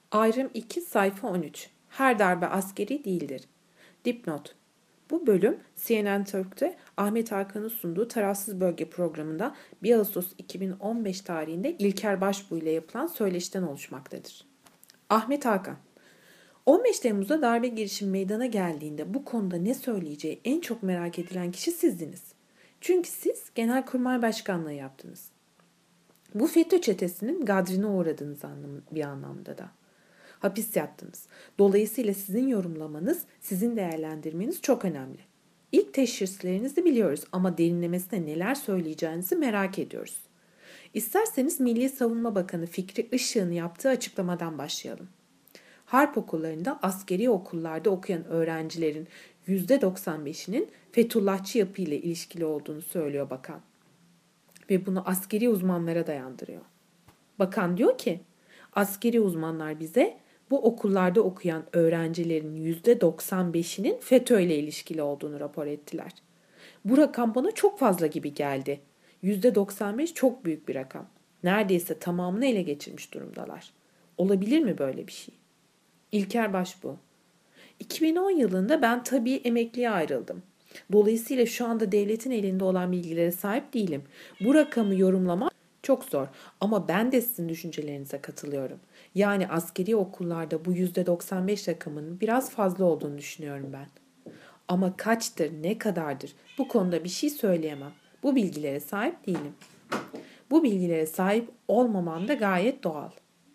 Ayrım 2 sayfa 13. Her darbe askeri değildir. Dipnot. Bu bölüm CNN Türk'te Ahmet Hakan'ın sunduğu Tarafsız Bölge programında 1 Ağustos 2015 tarihinde İlker Başbuğ ile yapılan söyleşiden oluşmaktadır. Ahmet Hakan. 15 Temmuz'da darbe girişimi meydana geldiğinde bu konuda ne söyleyeceği en çok merak edilen kişi sizdiniz. Çünkü siz Genelkurmay Başkanlığı yaptınız. Bu FETÖ çetesinin gadrine uğradığınız bir anlamda da. Hapis yattınız. Dolayısıyla sizin yorumlamanız, sizin değerlendirmeniz çok önemli. İlk teşhislerinizi biliyoruz ama derinlemesine neler söyleyeceğinizi merak ediyoruz. İsterseniz Milli Savunma Bakanı Fikri Işık'ın yaptığı açıklamadan başlayalım. Harp okullarında askeri okullarda okuyan öğrencilerin %95'inin Fethullahçı yapıyla ilişkili olduğunu söylüyor bakan. Ve bunu askeri uzmanlara dayandırıyor. Bakan diyor ki, askeri uzmanlar bize bu okullarda okuyan öğrencilerin %95'inin FETÖ ile ilişkili olduğunu rapor ettiler. Bu rakam bana çok fazla gibi geldi. %95 çok büyük bir rakam. Neredeyse tamamını ele geçirmiş durumdalar. Olabilir mi böyle bir şey? İlker Başbuğ. 2010 yılında ben tabii emekliye ayrıldım. Dolayısıyla şu anda devletin elinde olan bilgilere sahip değilim. Bu rakamı yorumlamak çok zor ama ben de sizin düşüncelerinize katılıyorum. Yani askeri okullarda bu %95 rakamının biraz fazla olduğunu düşünüyorum ben. Ama kaçtır, ne kadardır bu konuda bir şey söyleyemem. Bu bilgilere sahip değilim. Bu bilgilere sahip olmamam da gayet doğal.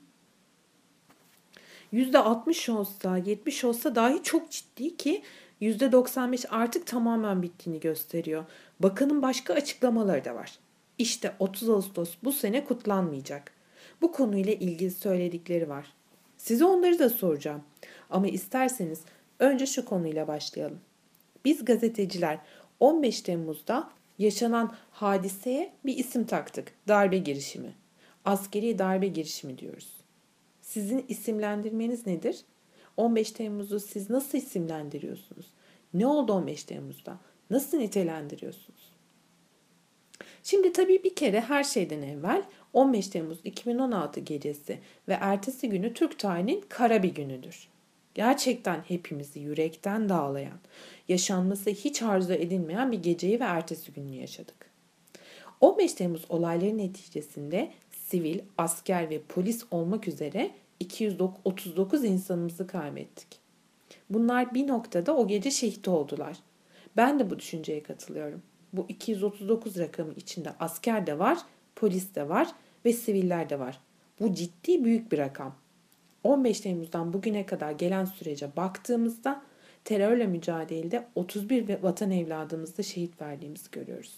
%60 olsa, 70 olsa dahi çok ciddi ki %95 artık tamamen bittiğini gösteriyor. Bakanın başka açıklamaları da var. İşte 30 Ağustos bu sene kutlanmayacak. Bu konuyla ilgili söyledikleri var. Size onları da soracağım. Ama isterseniz önce şu konuyla başlayalım. Biz gazeteciler 15 Temmuz'da yaşanan hadiseye bir isim taktık. Darbe girişimi. Askeri darbe girişimi diyoruz. Sizin isimlendirmeniz nedir? 15 Temmuz'u siz nasıl isimlendiriyorsunuz? Ne oldu 15 Temmuz'da? Nasıl nitelendiriyorsunuz? Şimdi tabii bir kere her şeyden evvel 15 Temmuz 2016 gecesi ve ertesi günü Türk tarihinin kara bir günüdür. Gerçekten hepimizi yürekten dağlayan, yaşanması hiç arzu edilmeyen bir geceyi ve ertesi gününü yaşadık. 15 Temmuz olayları neticesinde sivil, asker ve polis olmak üzere 239 insanımızı kaybettik. Bunlar bir noktada o gece şehit oldular. Ben de bu düşünceye katılıyorum. Bu 239 rakamı içinde asker de var, polis de var ve siviller de var. Bu ciddi büyük bir rakam. 15 Temmuz'dan bugüne kadar gelen sürece baktığımızda terörle mücadelede 31 vatan evladımızda şehit verdiğimizi görüyoruz.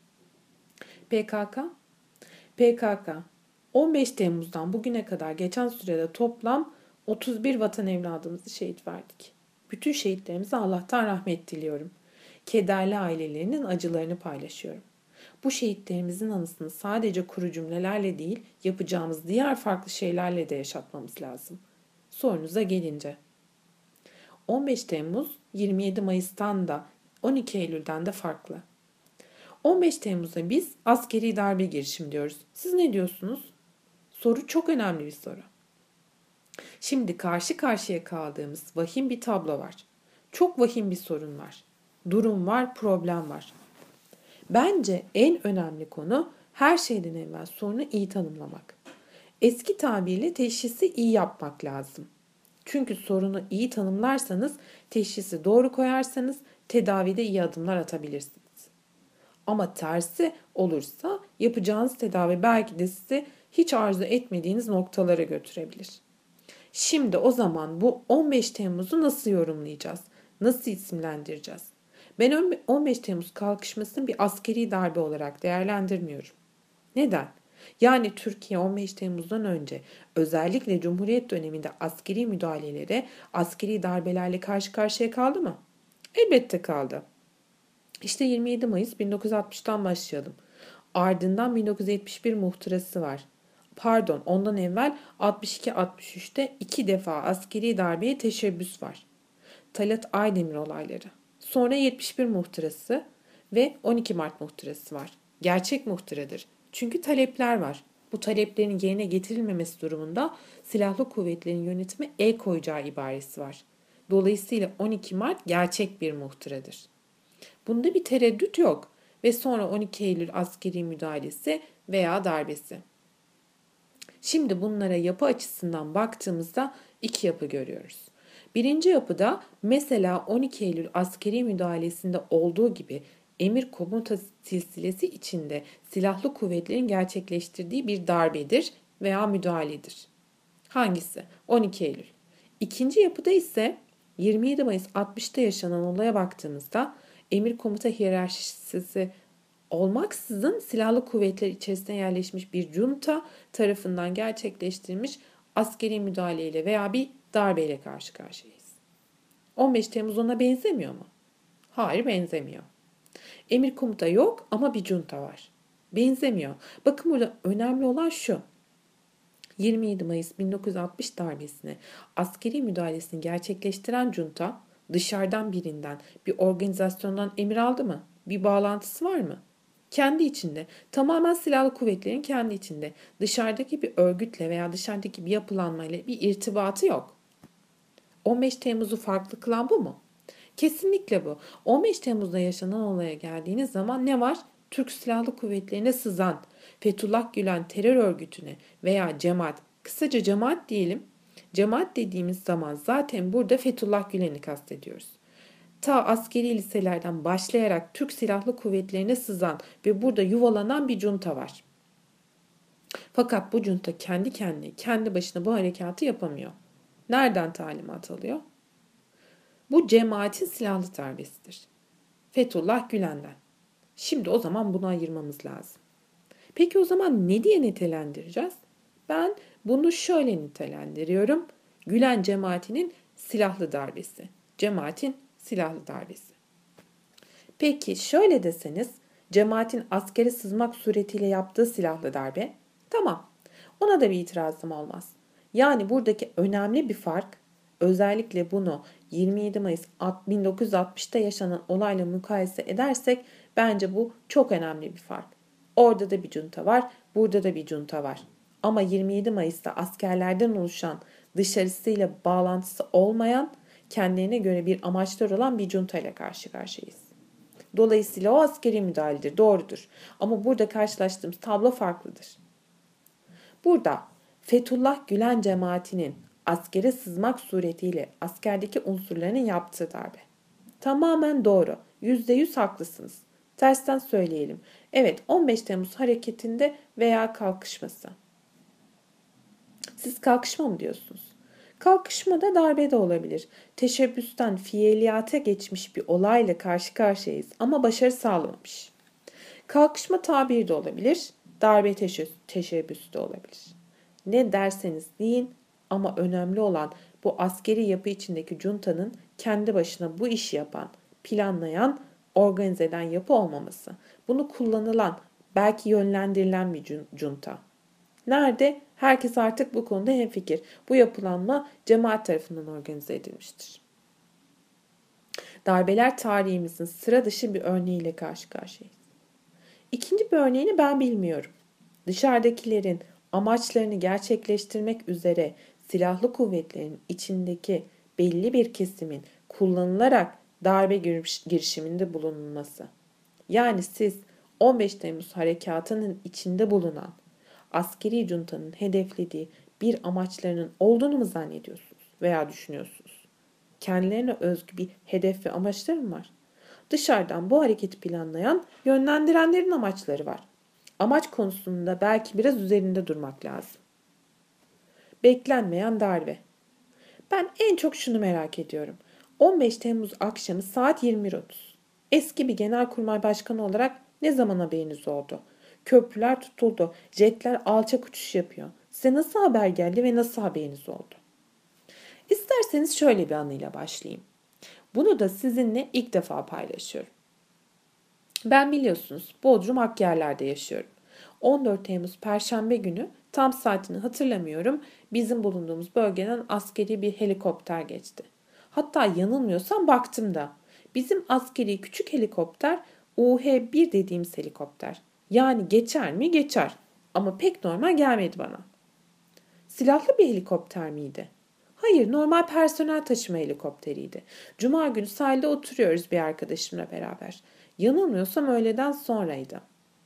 PKK 15 Temmuz'dan bugüne kadar geçen sürede toplam 31 vatan evladımızı şehit verdik. Bütün şehitlerimize Allah'tan rahmet diliyorum. Kederli ailelerinin acılarını paylaşıyorum. Bu şehitlerimizin anısını sadece kuru cümlelerle değil, yapacağımız diğer farklı şeylerle de yaşatmamız lazım. Sorunuza gelince. 15 Temmuz 27 Mayıs'tan da 12 Eylül'den de farklı. 15 Temmuz'da biz askeri darbe girişimi diyoruz. Siz ne diyorsunuz? Soru çok önemli bir soru. Şimdi karşı karşıya kaldığımız vahim bir tablo var. Çok vahim bir sorun var. Durum var, problem var. Bence en önemli konu her şeyden evvel sorunu iyi tanımlamak. Eski tabirle teşhisi iyi yapmak lazım. Çünkü sorunu iyi tanımlarsanız, teşhisi doğru koyarsanız tedavide iyi adımlar atabilirsiniz. Ama tersi olursa yapacağınız tedavi belki de sizi hiç arzu etmediğiniz noktalara götürebilir. Şimdi o zaman bu 15 Temmuz'u nasıl yorumlayacağız? Nasıl isimlendireceğiz? Ben 15 Temmuz kalkışmasını bir askeri darbe olarak değerlendirmiyorum. Neden? Yani Türkiye 15 Temmuz'dan önce özellikle Cumhuriyet döneminde askeri müdahalelere, askeri darbelerle karşı karşıya kaldı mı? Elbette kaldı. İşte 27 Mayıs 1960'tan başlayalım. Ardından 1971 muhtırası var. Pardon, ondan evvel 62-63'te 2 defa askeri darbeye teşebbüs var. Talat Aydemir olayları. Sonra 71 muhtırası ve 12 Mart muhtırası var. Gerçek muhtıradır. Çünkü talepler var. Bu taleplerin yerine getirilmemesi durumunda silahlı kuvvetlerin yönetime el koyacağı ibaresi var. Dolayısıyla 12 Mart gerçek bir muhtıradır. Bunda bir tereddüt yok ve sonra 12 Eylül askeri müdahalesi veya darbesi. Şimdi bunlara yapı açısından baktığımızda iki yapı görüyoruz. Birinci yapıda mesela 12 Eylül askeri müdahalesinde olduğu gibi emir komuta silsilesi içinde silahlı kuvvetlerin gerçekleştirdiği bir darbedir veya müdahaledir. Hangisi? 12 Eylül. İkinci yapıda ise 27 Mayıs 60'ta yaşanan olaya baktığımızda emir komuta hiyerarşisi olmaksızın silahlı kuvvetler içerisine yerleşmiş bir junta tarafından gerçekleştirilmiş askeri müdahaleyle veya bir darbeyle karşı karşıyayız. 15 Temmuz ona benzemiyor mu? Hayır, benzemiyor. Emir komuta yok ama bir junta var. Benzemiyor. Bakın burada önemli olan şu. 27 Mayıs 1960 darbesine askeri müdahalesini gerçekleştiren junta dışarıdan birinden, bir organizasyondan emir aldı mı? Bir bağlantısı var mı? Kendi içinde, tamamen silahlı kuvvetlerin kendi içinde, dışarıdaki bir örgütle veya dışarıdaki bir yapılanmayla bir irtibatı yok. 15 Temmuz'u farklı kılan bu mu? Kesinlikle bu. 15 Temmuz'da yaşanan olaya geldiğiniz zaman ne var? Türk Silahlı Kuvvetleri'ne sızan, Fethullah Gülen terör örgütüne veya cemaat, kısaca cemaat diyelim. Cemaat dediğimiz zaman zaten burada Fethullah Gülen'i kastediyoruz. Ta askeri liselerden başlayarak Türk Silahlı Kuvvetleri'ne sızan ve burada yuvalanan bir junta var. Fakat bu junta kendi kendine, kendi başına bu harekatı yapamıyor. Nereden talimat alıyor? Bu cemaatin silahlı darbesidir. Fethullah Gülen'den. Şimdi o zaman bunu ayırmamız lazım. Peki o zaman ne diye nitelendireceğiz? Ben bunu şöyle nitelendiriyorum. Gülen cemaatinin silahlı darbesi. Cemaatin silahlı darbesi. Peki şöyle deseniz, cemaatin askere sızmak suretiyle yaptığı silahlı darbe. Tamam, ona da bir itirazım olmaz. Yani buradaki önemli bir fark, özellikle bunu 27 Mayıs 1960'ta yaşanan olayla mukayese edersek bence bu çok önemli bir fark. Orada da bir junta var, burada da bir junta var. Ama 27 Mayıs'ta askerlerden oluşan, dışarısıyla bağlantısı olmayan, kendilerine göre bir amaçlar olan bir junta ile karşı karşıyayız. Dolayısıyla o askeri müdahaledir, doğrudur. Ama burada karşılaştığımız tablo farklıdır. Burada Fethullah Gülen cemaatinin askere sızmak suretiyle askerdeki unsurlarının yaptığı darbe. Tamamen doğru. %100 haklısınız. Tersten söyleyelim. Evet, 15 Temmuz hareketinde veya kalkışması. Siz kalkışma mı diyorsunuz? Kalkışma da darbe de olabilir. Teşebbüsten fiiliyata geçmiş bir olayla karşı karşıyayız ama başarı sağlamamış. Kalkışma tabiri de olabilir, darbe teşebbüsü de olabilir. Ne derseniz deyin ama önemli olan bu askeri yapı içindeki juntanın kendi başına bu işi yapan, planlayan, organize eden yapı olmaması. Bunu kullanılan, belki yönlendirilen bir junta. Nerede? Herkes artık bu konuda hemfikir. Bu yapılanma cemaat tarafından organize edilmiştir. Darbeler tarihimizin sıra dışı bir örneğiyle karşı karşıyayız. İkinci bir örneğini ben bilmiyorum. Dışarıdakilerin amaçlarını gerçekleştirmek üzere silahlı kuvvetlerin içindeki belli bir kesimin kullanılarak darbe girişiminde bulunulması. Yani siz 15 Temmuz harekatının içinde bulunan askeri juntanın hedeflediği bir amaçlarının olduğunu mu zannediyorsunuz veya düşünüyorsunuz? Kendilerine özgü bir hedef ve amaçları mı var? Dışarıdan bu hareketi planlayan, yönlendirenlerin amaçları var. Amaç konusunda belki biraz üzerinde durmak lazım. Beklenmeyen darbe. Ben en çok şunu merak ediyorum. 15 Temmuz akşamı saat 21.30. Eski bir genelkurmay başkanı olarak ne zaman haberiniz oldu? Köprüler tutuldu, jetler alçak uçuş yapıyor. Size nasıl haber geldi ve nasıl haberiniz oldu? İsterseniz şöyle bir anıyla başlayayım. Bunu da sizinle ilk defa paylaşıyorum. Ben biliyorsunuz Bodrum Akyarlar'da yaşıyorum. 14 Temmuz Perşembe günü tam saatini hatırlamıyorum. Bizim bulunduğumuz bölgeden askeri bir helikopter geçti. Hatta yanılmıyorsam baktım da. Bizim askeri küçük helikopter UH-1 dediğimiz helikopter. Yani geçer mi? Geçer. Ama pek normal gelmedi bana. Silahlı bir helikopter miydi? Hayır, normal personel taşıma helikopteriydi. Cuma günü sahilde oturuyoruz bir arkadaşımla beraber. Yanılmıyorsam öğleden sonraydı.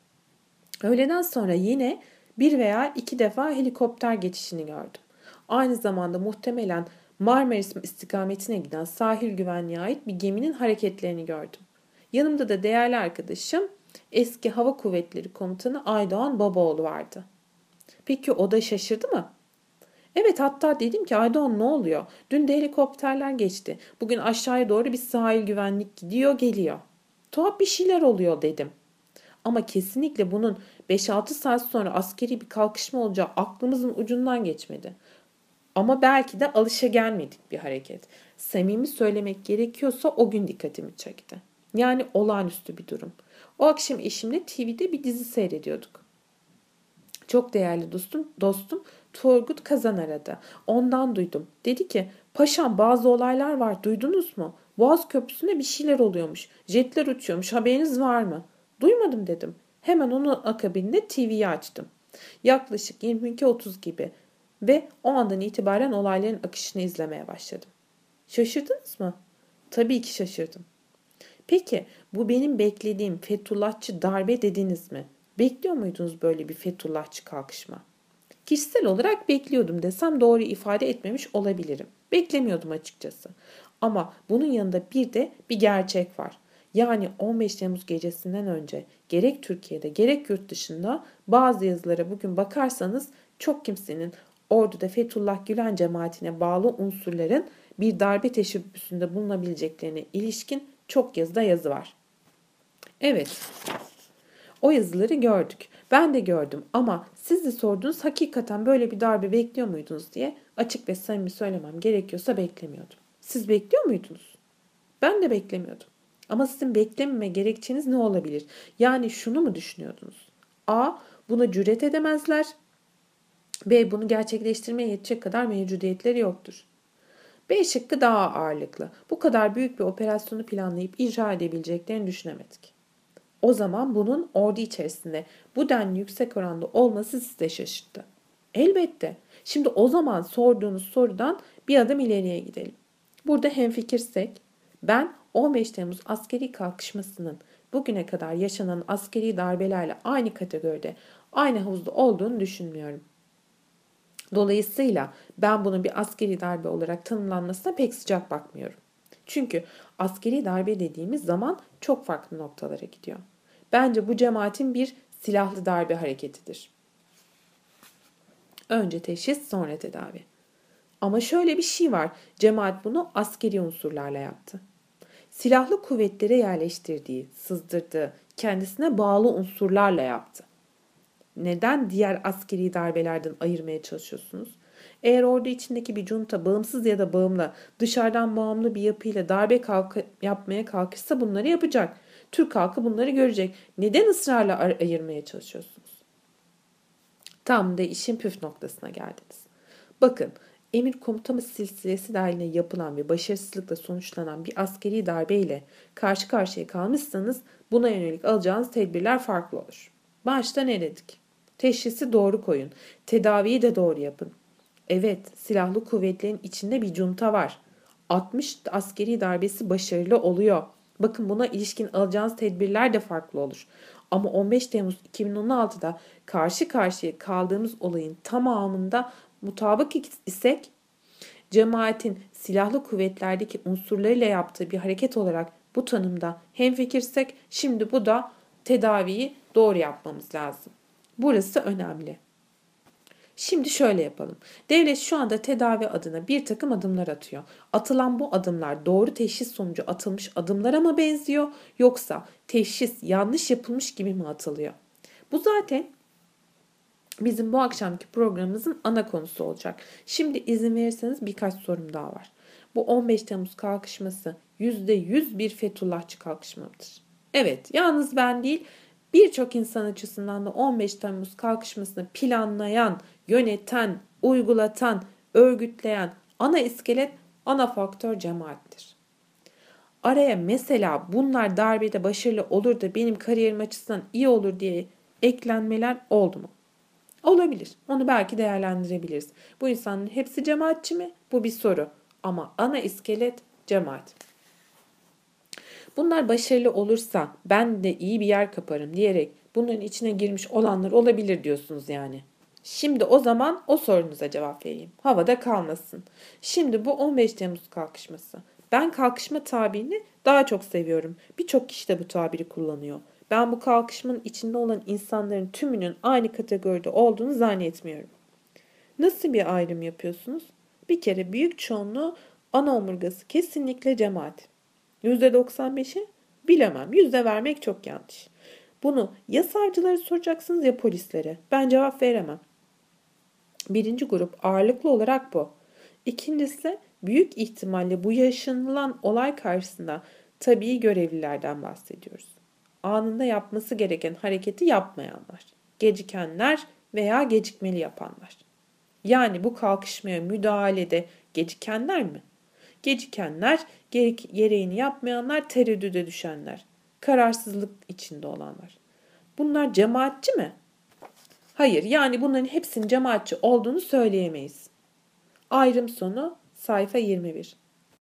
Öğleden sonra yine bir veya iki defa helikopter geçişini gördüm. Aynı zamanda muhtemelen Marmaris istikametine giden sahil güvenliğe ait bir geminin hareketlerini gördüm. Yanımda da değerli arkadaşım eski Hava Kuvvetleri Komutanı Aydoğan Babaoğlu vardı. Peki o da şaşırdı mı? Evet, hatta dedim ki Aydoğan ne oluyor? Dün de helikopterler geçti. Bugün aşağıya doğru bir sahil güvenlik gidiyor geliyor. Tuhaf bir şeyler oluyor dedim. Ama kesinlikle bunun 5-6 saat sonra askeri bir kalkışma olacağı aklımızın ucundan geçmedi. Ama belki de alışagelmedik bir hareket. Samimi söylemek gerekiyorsa o gün dikkatimi çekti. Yani olağanüstü bir durum. O akşam eşimle TV'de bir dizi seyrediyorduk. Çok değerli dostum Turgut Kazan aradı. Ondan duydum. Dedi ki, paşam bazı olaylar var, duydunuz mu? Boğaz Köprüsü'nde bir şeyler oluyormuş. Jetler uçuyormuş, haberiniz var mı? Duymadım dedim. Hemen onun akabinde TV'yi açtım. Yaklaşık 22:30 gibi ve o andan itibaren olayların akışını izlemeye başladım. Şaşırdınız mı? Tabii ki şaşırdım. Peki bu benim beklediğim Fethullahçı darbe dediniz mi? Bekliyor muydunuz böyle bir Fethullahçı kalkışma? Kişisel olarak bekliyordum desem doğru ifade etmemiş olabilirim. Beklemiyordum açıkçası. Ama bunun yanında bir gerçek var. Yani 15 Temmuz gecesinden önce gerek Türkiye'de gerek yurt dışında bazı yazılara bugün bakarsanız çok kimsenin orduda Fethullah Gülen cemaatine bağlı unsurların bir darbe teşebbüsünde bulunabileceklerine ilişkin çok yazı var. Evet, o yazıları gördük. Ben de gördüm ama siz de sordunuz hakikaten böyle bir darbe bekliyor muydunuz diye açık ve samimi söylemem gerekiyorsa beklemiyordum. Siz bekliyor muydunuz? Ben de beklemiyordum. Ama sizin beklememe gerekçeniz ne olabilir? Yani şunu mu düşünüyordunuz? A. Buna cüret edemezler. B. Bunu gerçekleştirmeye yetecek kadar mevcudiyetleri yoktur. B şıkkı daha ağırlıklı. Bu kadar büyük bir operasyonu planlayıp icra edebileceklerini düşünemedik. O zaman bunun ordu içerisinde bu denli yüksek oranda olması sizi de şaşırttı. Elbette. Şimdi o zaman sorduğunuz sorudan bir adım ileriye gidelim. Burada hemfikirsek ben 15 Temmuz askeri kalkışmasının bugüne kadar yaşanan askeri darbelerle aynı kategoride, aynı havuzda olduğunu düşünmüyorum. Dolayısıyla ben bunun bir askeri darbe olarak tanımlanmasına pek sıcak bakmıyorum. Çünkü askeri darbe dediğimiz zaman çok farklı noktalara gidiyor. Bence bu cemaatin bir silahlı darbe hareketidir. Önce teşhis, sonra tedavi. Ama şöyle bir şey var. Cemaat bunu askeri unsurlarla yaptı. Silahlı kuvvetlere yerleştirdiği, sızdırdığı, kendisine bağlı unsurlarla yaptı. Neden diğer askeri darbelerden ayırmaya çalışıyorsunuz? Eğer ordu içindeki bir junta bağımsız ya da bağımlı, dışarıdan bağımlı bir yapıyla darbe yapmaya kalkışsa bunları yapacak. Türk halkı bunları görecek. Neden ısrarla ayırmaya çalışıyorsunuz? Tam da işin püf noktasına geldiniz. Bakın, emir komutanı silsilesi dahilinde yapılan ve başarısızlıkla sonuçlanan bir askeri darbeyle karşı karşıya kalmışsanız buna yönelik alacağınız tedbirler farklı olur. Başta ne dedik? Teşhisi doğru koyun. Tedaviyi de doğru yapın. Evet, silahlı kuvvetlerin içinde bir junta var. 60 askeri darbesi başarılı oluyor. Bakın buna ilişkin alacağınız tedbirler de farklı olur. Ama 15 Temmuz 2016'da karşı karşıya kaldığımız olayın tamamında mutabık isek cemaatin silahlı kuvvetlerdeki unsurlarıyla yaptığı bir hareket olarak bu tanımda hemfikirsek şimdi bu da tedaviyi doğru yapmamız lazım. Burası önemli. Şimdi şöyle yapalım. Devlet şu anda tedavi adına bir takım adımlar atıyor. Atılan bu adımlar doğru teşhis sonucu atılmış adımlara mı benziyor yoksa teşhis yanlış yapılmış gibi mi atılıyor? Bu zaten bizim bu akşamki programımızın ana konusu olacak. Şimdi izin verirseniz birkaç sorum daha var. Bu 15 Temmuz kalkışması %100 bir Fethullahçı kalkışmadır. Evet, yalnız ben değil, birçok insan açısından da 15 Temmuz kalkışmasını planlayan, yöneten, uygulatan, örgütleyen ana iskelet, ana faktör cemaattir. Araya mesela bunlar darbede başarılı olur da benim kariyerim açısından iyi olur diye eklenmeler oldu mu? Olabilir. Onu belki değerlendirebiliriz. Bu insanların hepsi cemaatçi mi? Bu bir soru. Ama ana iskelet cemaat. Bunlar başarılı olursa ben de iyi bir yer kaparım diyerek bunların içine girmiş olanlar olabilir diyorsunuz yani. Şimdi o zaman o sorunuza cevap vereyim. Havada kalmasın. Şimdi bu 15 Temmuz kalkışması. Ben kalkışma tabirini daha çok seviyorum. Birçok kişi de bu tabiri kullanıyor. Ben bu kalkışmanın içinde olan insanların tümünün aynı kategoride olduğunu zannetmiyorum. Nasıl bir ayrım yapıyorsunuz? Bir kere büyük çoğunluğu ana omurgası kesinlikle cemaat. %95'i bilemem. Yüzde vermek çok yanlış. Bunu ya savcılara soracaksınız ya polislere. Ben cevap veremem. Birinci grup ağırlıklı olarak bu. İkincisi büyük ihtimalle bu yaşanılan olay karşısında tabii görevlilerden bahsediyoruz. Anında yapması gereken hareketi yapmayanlar, gecikenler veya gecikmeli yapanlar. Yani bu kalkışmaya müdahalede gecikenler mi? Gecikenler, gereğini yapmayanlar, tereddüde düşenler, kararsızlık içinde olanlar. Bunlar cemaatçi mi? Hayır, yani bunların hepsinin cemaatçi olduğunu söyleyemeyiz. Ayrım sonu sayfa 21.